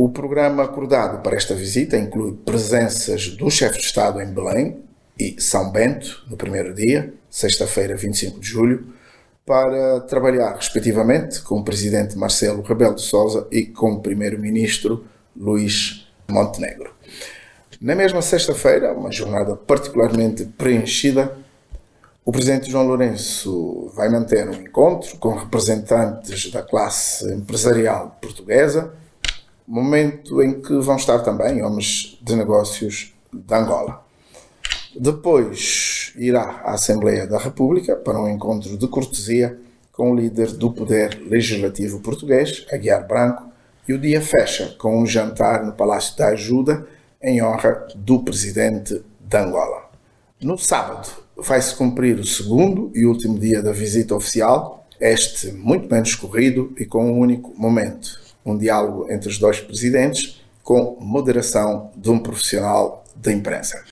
O programa acordado para esta visita inclui presenças do chefe de Estado em Belém e São Bento, no primeiro dia, sexta-feira, 25 de julho, para trabalhar, respectivamente, com o presidente Marcelo Rebelo de Sousa e com o primeiro-ministro Luís Montenegro. Na mesma sexta-feira, uma jornada particularmente preenchida, o presidente João Lourenço vai manter um encontro com representantes da classe empresarial portuguesa, momento em que vão estar também homens de negócios de Angola. Depois irá à Assembleia da República para um encontro de cortesia com o líder do Poder Legislativo português, Aguiar Branco, e o dia fecha com um jantar no Palácio da Ajuda em honra do presidente de Angola. No sábado vai-se cumprir o segundo e último dia da visita oficial, este muito menos corrido e com um único momento, um diálogo entre os dois presidentes com moderação de um profissional da imprensa.